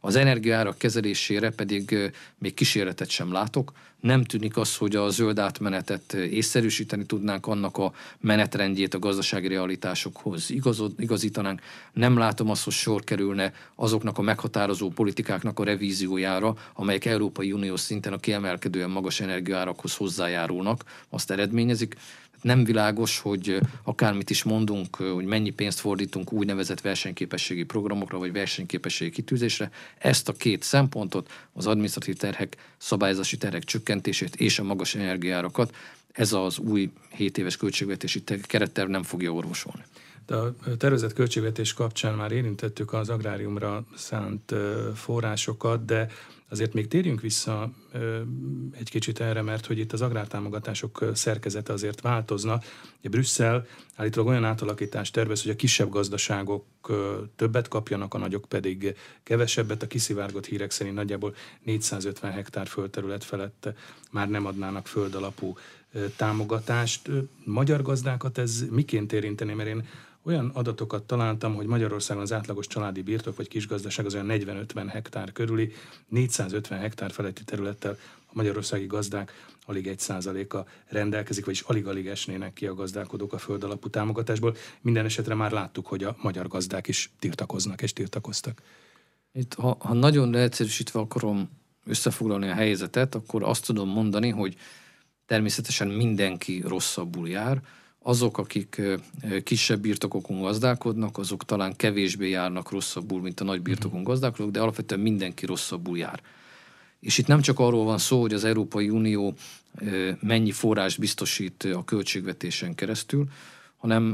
B: Az energiaárak kezelésére pedig még kísérletet sem látok. Nem tűnik az, hogy a zöld átmenetet észszerűsíteni tudnánk, annak a menetrendjét a gazdasági realitásokhoz igazítanánk. Nem látom azt, hogy sor kerülne azoknak a meghatározó politikáknak a revíziójára, amelyek Európai Unió szinten a kiemelkedően magas energiaárakhoz hozzájárulnak, azt eredményezik. Nem világos, hogy akármit is mondunk, hogy mennyi pénzt fordítunk úgynevezett versenyképességi programokra, vagy versenyképességi kitűzésre. Ezt a két szempontot, az adminisztratív terhek, szabályozási terhek csökkentését és a magas energiaárakat, ez az új 7 éves költségvetési keretterv nem fogja orvosolni.
A: De a tervezett költségvetés kapcsán már érintettük az agráriumra szánt forrásokat, de azért még térjünk vissza egy kicsit erre, mert hogy itt az agrártámogatások szerkezete azért változna. Brüsszel állítólag olyan átalakítást tervez, hogy a kisebb gazdaságok többet kapjanak, a nagyok pedig kevesebbet. A kiszivárgott hírek szerint nagyjából 450 hektár földterület felett már nem adnának földalapú támogatást. Magyar gazdákat ez miként érinteni? Mert én olyan adatokat találtam, hogy Magyarországon az átlagos családi birtok vagy kisgazdaság az olyan 40-50 hektár körüli, 450 hektár feletti területtel a magyarországi gazdák alig 1%-a rendelkezik, vagyis alig-alig esnének ki a gazdálkodók a földalapú támogatásból. Minden esetre már láttuk, hogy a magyar gazdák is tiltakoznak és tiltakoztak.
B: Itt, ha nagyon leegyszerűsítve akarom összefoglalni a helyzetet, akkor azt tudom mondani, hogy természetesen mindenki rosszabbul jár. Azok, akik kisebb birtokokon gazdálkodnak, azok talán kevésbé járnak rosszabbul, mint a nagy birtokon gazdálkodók, de alapvetően mindenki rosszabbul jár. És itt nem csak arról van szó, hogy az Európai Unió mennyi forrás biztosít a költségvetésen keresztül, hanem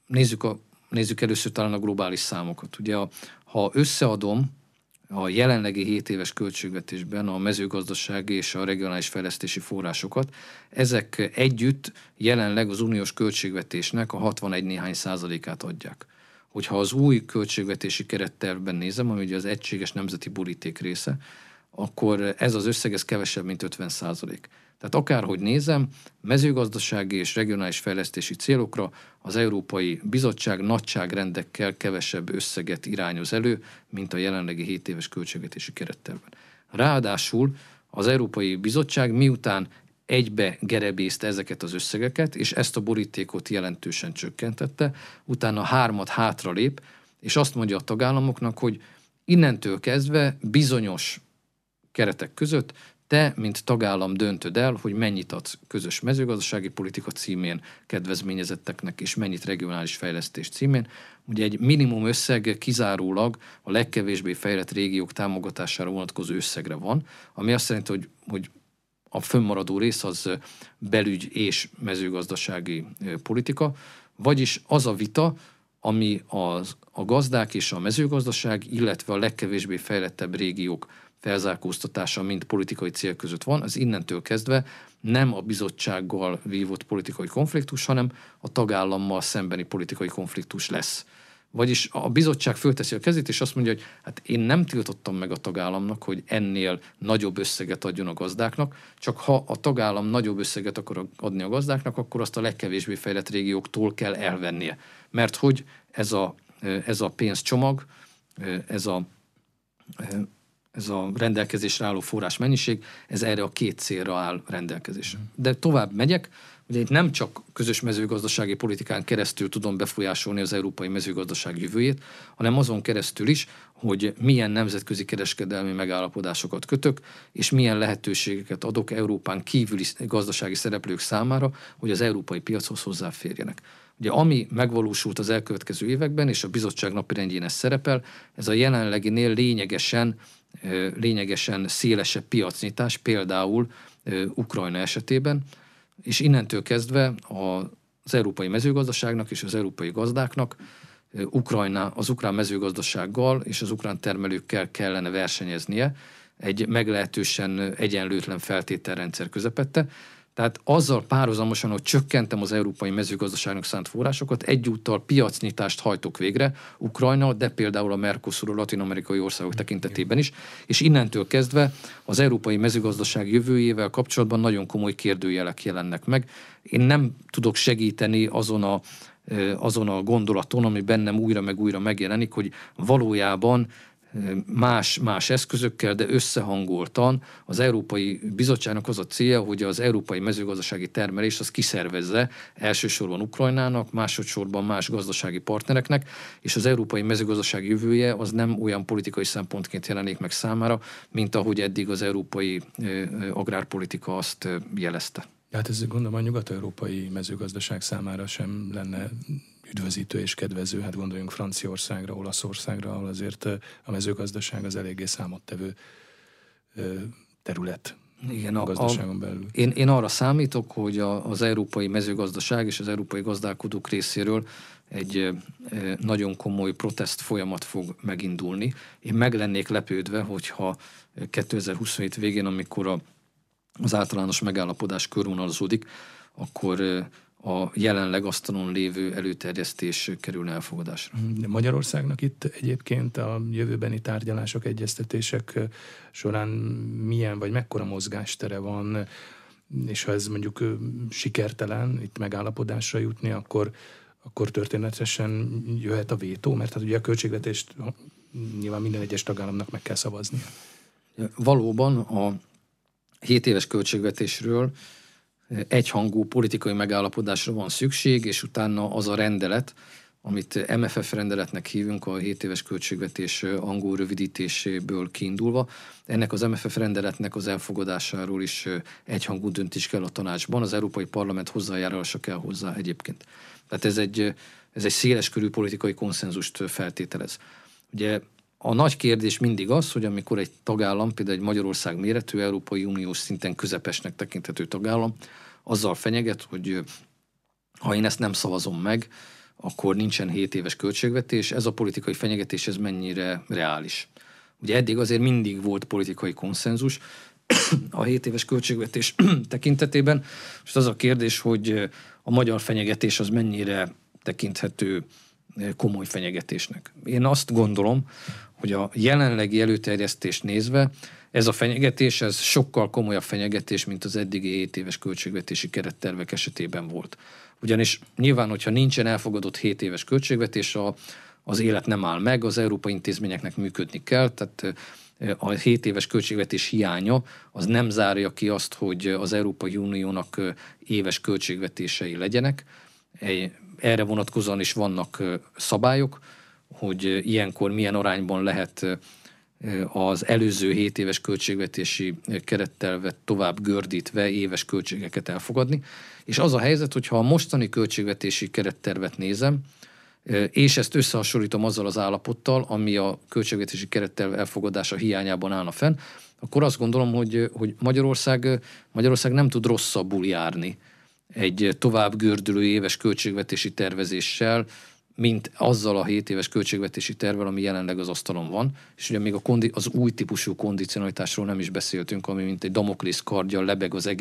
B: nézzük először talán a globális számokat. Ugye, ha összeadom a jelenlegi 7 éves költségvetésben a mezőgazdasági és a regionális fejlesztési forrásokat, ezek együtt jelenleg az uniós költségvetésnek a 61 néhány százalékát adják. Hogyha az új költségvetési kerettervben nézem, ami ugye az egységes nemzeti boríték része, akkor ez az összeg ez kevesebb, mint 50%. Tehát akárhogy nézem, mezőgazdasági és regionális fejlesztési célokra az Európai Bizottság nagyságrendekkel kevesebb összeget irányoz elő, mint a jelenlegi 7 éves költségvetési kerettervben. Ráadásul az Európai Bizottság miután egybe gerebézte ezeket az összegeket, és ezt a borítékot jelentősen csökkentette, utána 3-at hátralép, és azt mondja a tagállamoknak, hogy innentől kezdve bizonyos keretek között te, mint tagállam döntöd el, hogy mennyit adsz közös mezőgazdasági politika címén kedvezményezetteknek, és mennyit regionális fejlesztés címén. Ugye egy minimum összeg kizárólag a legkevésbé fejlett régiók támogatására vonatkozó összegre van, ami azt jelenti, hogy a fönnmaradó rész az belügy és mezőgazdasági politika, vagyis az a vita, ami a gazdák és a mezőgazdaság, illetve a legkevésbé fejlettebb régiók felzárkóztatása, mint politikai cél között van, az innentől kezdve nem a bizottsággal vívott politikai konfliktus, hanem a tagállammal szembeni politikai konfliktus lesz. Vagyis a bizottság fölteszi a kezét, és azt mondja, hogy hát én nem tiltottam meg a tagállamnak, hogy ennél nagyobb összeget adjon a gazdáknak, csak ha a tagállam nagyobb összeget akar adni a gazdáknak, akkor azt a legkevésbé fejlett régióktól kell elvennie. Mert hogy ez a pénzcsomag, ez a rendelkezésre álló forrás mennyiség, ez erre a két célra áll rendelkezésre. De tovább megyek, ugye itt nem csak közös mezőgazdasági politikán keresztül tudom befolyásolni az európai mezőgazdaság jövőjét, hanem azon keresztül is, hogy milyen nemzetközi kereskedelmi megállapodásokat kötök, és milyen lehetőségeket adok Európán kívüli gazdasági szereplők számára, hogy az európai piachoz hozzáférjenek. Ugye ami megvalósult az elkövetkező években, és a bizottság napirendjén ez szerepel, ez a jelenleginél lényegesen szélesebb piacnyitás, például Ukrajna esetében, és innentől kezdve az európai mezőgazdaságnak és az európai gazdáknak az ukrán mezőgazdasággal és az ukrán termelőkkel kellene versenyeznie egy meglehetősen egyenlőtlen feltételrendszer közepette. Tehát azzal párhuzamosan, hogy csökkentem az európai mezőgazdaságnak szánt forrásokat, egyúttal piacnyitást hajtok végre Ukrajna, de például a Mercosur, a latin-amerikai országok tekintetében is, és innentől kezdve az európai mezőgazdaság jövőjével kapcsolatban nagyon komoly kérdőjelek jelennek meg. Én nem tudok segíteni azon a gondolaton, ami bennem újra meg újra megjelenik, hogy valójában más eszközökkel, de összehangoltan az Európai Bizottságnak az a célja, hogy az európai mezőgazdasági termelést az kiszervezze elsősorban Ukrajnának, másodszorban más gazdasági partnereknek, és az európai mezőgazdaság jövője az nem olyan politikai szempontként jelenik meg számára, mint ahogy eddig az európai agrárpolitika azt jelezte.
A: Hát ez gondolom a nyugat-európai mezőgazdaság számára sem lenne üdvözítő és kedvező, hát gondoljunk Franciaországra, Olaszországra, ahol azért a mezőgazdaság az eléggé számottevő terület. Igen, a gazdaságon belül.
B: Én arra számítok, hogy az európai mezőgazdaság és az európai gazdálkodók részéről egy nagyon komoly protest folyamat fog megindulni. Én meg lennék lepődve, hogyha 2027 végén, amikor az általános megállapodás körvonalazódik, akkor a jelenleg asztalon lévő előterjesztés kerülne elfogadásra.
A: De Magyarországnak itt egyébként a jövőbeni tárgyalások, egyeztetések során milyen vagy mekkora mozgástere van, és ha ez mondjuk sikertelen itt megállapodásra jutni, akkor történetesen jöhet a vétó, mert hát ugye a költségvetést nyilván minden egyes tagállamnak meg kell szavaznia.
B: Valóban a 7 éves költségvetésről egyhangú politikai megállapodásra van szükség, és utána az a rendelet, amit MFF rendeletnek hívunk, a 7 éves költségvetés angol rövidítéséből kiindulva. Ennek az MFF rendeletnek az elfogadásáról is egyhangú döntés kell a tanácsban, az Európai Parlament hozzájárulása kell hozzá egyébként. Tehát ez egy széleskörű politikai konszenzust feltételez. Ugye a nagy kérdés mindig az, hogy amikor egy tagállam, például egy Magyarország méretű, Európai Uniós szinten közepesnek tekinthető tagállam, azzal fenyeget, hogy ha én ezt nem szavazom meg, akkor nincsen 7 éves költségvetés. Ez a politikai fenyegetés, ez mennyire reális. Ugye eddig azért mindig volt politikai konszenzus a 7 éves költségvetés tekintetében. Most az a kérdés, hogy a magyar fenyegetés az mennyire tekinthető komoly fenyegetésnek. Én azt gondolom, hogy a jelenlegi előterjesztést nézve ez a fenyegetés, ez sokkal komolyabb fenyegetés, mint az eddigi 7 éves költségvetési kerettervek esetében volt. Ugyanis nyilván, hogyha nincsen elfogadott 7 éves költségvetés, az élet nem áll meg, az európai intézményeknek működni kell, tehát a 7 éves költségvetés hiánya az nem zárja ki azt, hogy az Európai Uniónak éves költségvetései legyenek. Erre vonatkozóan is vannak szabályok, hogy ilyenkor milyen arányban lehet az előző 7 éves költségvetési kerettervet tovább gördítve éves költségeket elfogadni. És az a helyzet, hogyha a mostani költségvetési kerettervet nézem, és ezt összehasonlítom azzal az állapottal, ami a költségvetési keretterv elfogadása hiányában állna fenn, akkor azt gondolom, hogy Magyarország nem tud rosszabbul járni egy tovább gördülő éves költségvetési tervezéssel, mint azzal a 7 éves költségvetési tervvel, ami jelenleg az asztalon van. És ugye még az új típusú kondicionalitásról nem is beszéltünk, ami mint egy Damoklész kardja lebeg az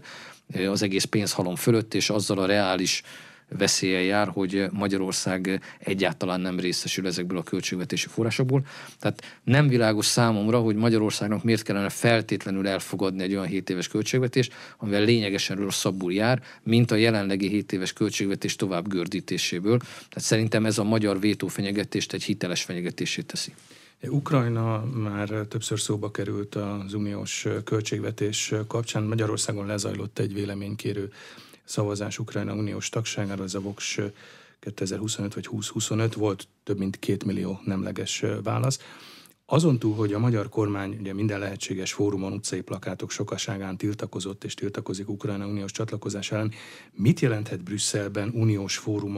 B: egész pénzhalom fölött, és azzal a reális veszélye jár, hogy Magyarország egyáltalán nem részesül ezekből a költségvetési forrásokból. Tehát nem világos számomra, hogy Magyarországnak miért kellene feltétlenül elfogadni egy olyan 7 éves költségvetést, amivel lényegesen rosszabbul jár, mint a jelenlegi 7 éves költségvetés tovább gördítéséből. Tehát szerintem ez a magyar vétófenyegetést egy hiteles fenyegetését teszi.
A: Ukrajna már többször szóba került az uniós költségvetés kapcsán. Magyarországon lezajlott egy véleménykérő szavazás Ukrajna uniós tagságára, az a Vox 2025 vagy 2025, volt több mint 2 millió nemleges válasz. Azon túl, hogy a magyar kormány ugye minden lehetséges fórumon, utcai plakátok sokaságán tiltakozott és tiltakozik Ukrajna uniós csatlakozás ellen, mit jelenthet Brüsszelben, uniós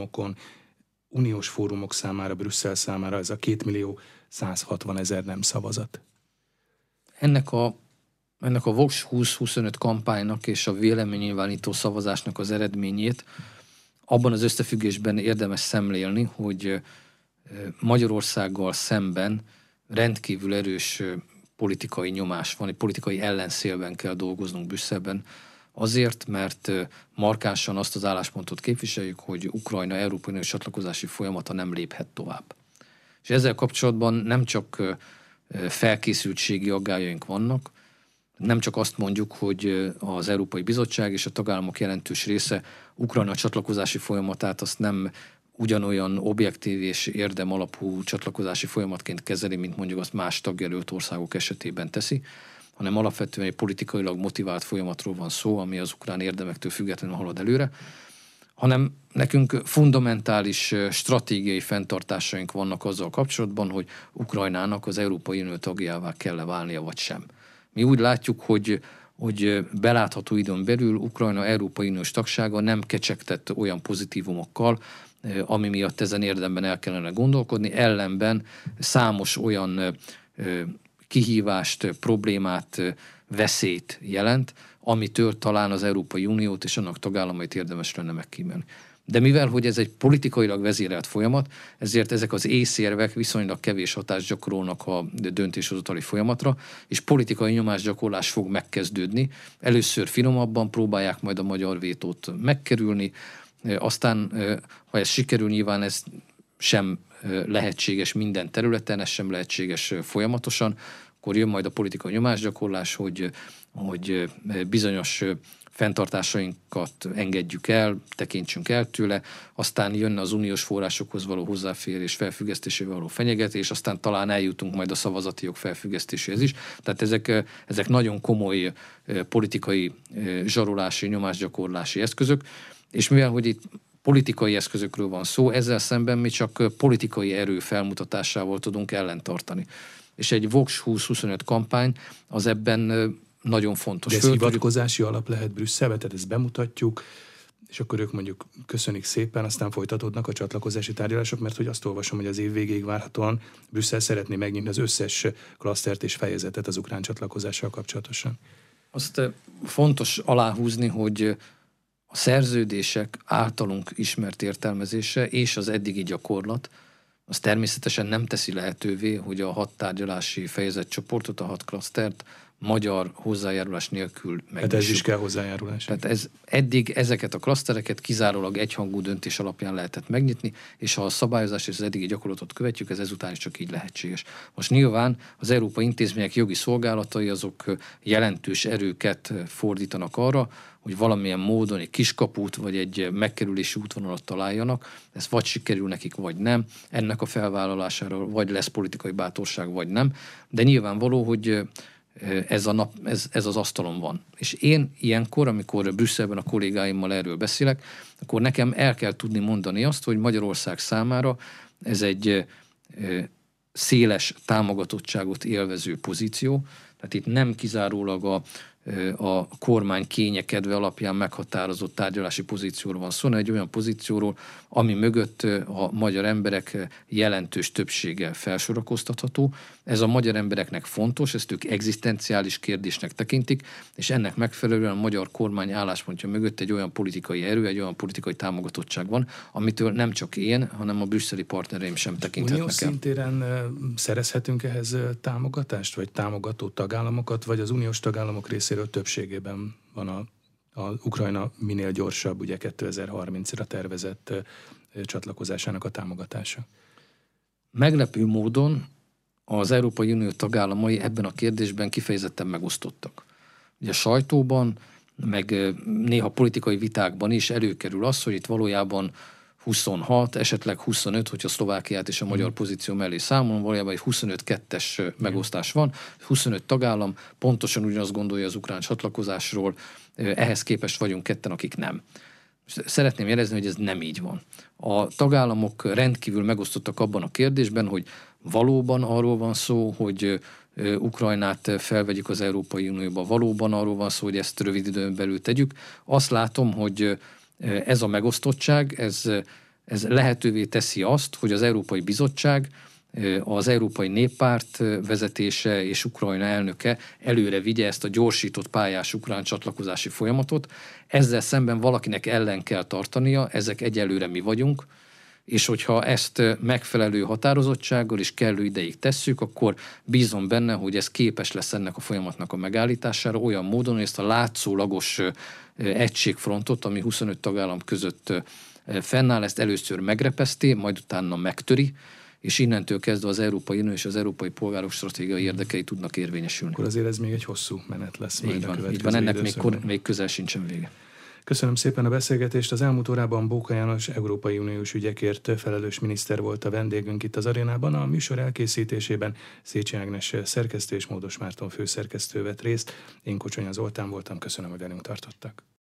A: fórumok számára, Brüsszel számára ez a 2 millió 160 000 nem szavazat?
B: Ennek a Vox 2025 kampánynak és a véleménynyilvánító szavazásnak az eredményét abban az összefüggésben érdemes szemlélni, hogy Magyarországgal szemben rendkívül erős politikai nyomás van, egy politikai ellenszélben kell dolgoznunk Brüsszelben, azért, mert markánsan azt az álláspontot képviseljük, hogy Ukrajna Európai Uniós csatlakozási folyamata nem léphet tovább. És ezzel kapcsolatban nem csak felkészültségi aggályaink vannak, nem csak azt mondjuk, hogy az Európai Bizottság és a tagállamok jelentős része Ukrajna csatlakozási folyamatát azt nem ugyanolyan objektív és érdem alapú csatlakozási folyamatként kezeli, mint mondjuk azt más tagjelölt országok esetében teszi, hanem alapvetően egy politikailag motivált folyamatról van szó, ami az ukrán érdemektől függetlenül halad előre, hanem nekünk fundamentális stratégiai fenntartásaink vannak azzal kapcsolatban, hogy Ukrajnának az Európai Unió tagjává kell-e válnia, vagy sem. Mi úgy látjuk, hogy belátható időn belül Ukrajna Európai Uniós tagsága nem kecsegtett olyan pozitívumokkal, ami miatt ezen érdemben el kellene gondolkodni, ellenben számos olyan kihívást, problémát, veszélyt jelent, amitől talán az Európai Uniót és annak tagállamait érdemes lenne megkímélni. De mivel, hogy ez egy politikailag vezérelt folyamat, ezért ezek az észérvek viszonylag kevés hatást gyakorolnak a döntéshozatali folyamatra, és politikai nyomásgyakorlás fog megkezdődni. Először finomabban próbálják majd a magyar vétót megkerülni, aztán, ha ez sikerül, nyilván ez sem lehetséges minden területen, ez sem lehetséges folyamatosan, akkor jön majd a politikai nyomásgyakorlás, hogy bizonyos fenntartásainkat engedjük el, tekintsünk el tőle, aztán jön az uniós forrásokhoz való hozzáférés felfüggesztésével való fenyegetés, aztán talán eljutunk majd a szavazati jog felfüggesztéséhez is. Tehát ezek nagyon komoly politikai zsarolási, nyomásgyakorlási eszközök, és mivel, hogy itt politikai eszközökről van szó, ezzel szemben mi csak politikai erő felmutatásával tudunk ellentartani. És egy Vox 2025 kampány az ebben nagyon fontos.
A: De ez hivatkozási alap lehet Brüsszelbe, tehát ezt bemutatjuk, és akkor ők mondjuk köszönik szépen, aztán folytatódnak a csatlakozási tárgyalások, mert hogy azt olvasom, hogy az év végéig várhatóan Brüsszel szeretné megnyitni az összes klasztert és fejezetet az ukrán csatlakozással kapcsolatosan.
B: Azt fontos aláhúzni, hogy a szerződések általunk ismert értelmezése és az eddigi gyakorlat az természetesen nem teszi lehetővé, hogy a 6 tárgyalási fejezetcsoportot, a 6 klasztert magyar hozzájárulás nélkül megnyissuk.
A: Hát ez is kell hozzájárulás.
B: Tehát eddig ezeket a klasztereket kizárólag egyhangú döntés alapján lehetett megnyitni, és ha a szabályozás és az eddigi gyakorlatot követjük, ez ezután is csak így lehetséges. Most nyilván az európai intézmények jogi szolgálatai azok jelentős erőket fordítanak arra, hogy valamilyen módon egy kiskaput vagy egy megkerülési útvonalat találjanak, ez vagy sikerül nekik, vagy nem, ennek a felvállalására vagy lesz politikai bátorság, vagy nem, de nyilvánvaló, hogy ez az asztalon van. És én ilyenkor, amikor Brüsszelben a kollégáimmal erről beszélek, akkor nekem el kell tudni mondani azt, hogy Magyarország számára ez egy széles támogatottságot élvező pozíció, tehát itt nem kizárólag a kormány kényekedve alapján meghatározott tárgyalási pozícióról van szó, egy olyan pozícióról, ami mögött a magyar emberek jelentős többsége felsorakoztatható. Ez a magyar embereknek fontos, ezt ők egzisztenciális kérdésnek tekintik, és ennek megfelelően a magyar kormány álláspontja mögött egy olyan politikai erő, egy olyan politikai támogatottság van, amitől nem csak én, hanem a brüsszeli partnereim sem tekinthetnek el.
A: Uniós szintéren szerezhetünk ehhez támogatást, vagy támogató tagállamokat, vagy az uniós tagállamok részéről többségében van az Ukrajna minél gyorsabb, ugye 2030-ra tervezett csatlakozásának a támogatása?
B: Meglepő módon az Európai Unió tagállamai ebben a kérdésben kifejezetten megosztottak. Ugye a sajtóban, meg néha politikai vitákban is előkerül az, hogy itt valójában 26, esetleg 25, hogyha Szlovákiát és a magyar pozíció mellé számolom, valójában egy 25-2-es megosztás van. 25 tagállam pontosan ugyanazt gondolja az ukrán csatlakozásról, ehhez képest vagyunk ketten, akik nem. Szeretném jelezni, hogy ez nem így van. A tagállamok rendkívül megosztottak abban a kérdésben, hogy valóban arról van szó, hogy Ukrajnát felvegyük az Európai Unióba, valóban arról van szó, hogy ezt rövid időn belül tegyük. Azt látom, hogy ez a megosztottság, ez lehetővé teszi azt, hogy az Európai Bizottság, az Európai Néppárt vezetése és Ukrajna elnöke előre vigye ezt a gyorsított pályás ukrán csatlakozási folyamatot. Ezzel szemben valakinek ellen kell tartania, ezek egyelőre mi vagyunk, és hogyha ezt megfelelő határozottsággal és kellő ideig tesszük, akkor bízom benne, hogy ez képes lesz ennek a folyamatnak a megállítására olyan módon, hogy ezt a látszólagos egységfrontot, ami 25 tagállam között fennáll, ezt először megrepeszti, majd utána megtöri, és innentől kezdve az Európai Unió és az európai polgárok stratégiai érdekei tudnak érvényesülni.
A: Akkor azért ez még egy hosszú menet lesz majd a következő
B: időszakban. Ennek még közel sincsen vége.
A: Köszönöm szépen a beszélgetést. Az elmúlt órában Bóka János Európai Uniós ügyekért felelős miniszter volt a vendégünk itt az arénában. A műsor elkészítésében Széchenyi Ágnes szerkesztő és Módos Márton főszerkesztő vett részt. Én Kocsonya Zoltán voltam. Köszönöm, hogy velünk tartottak.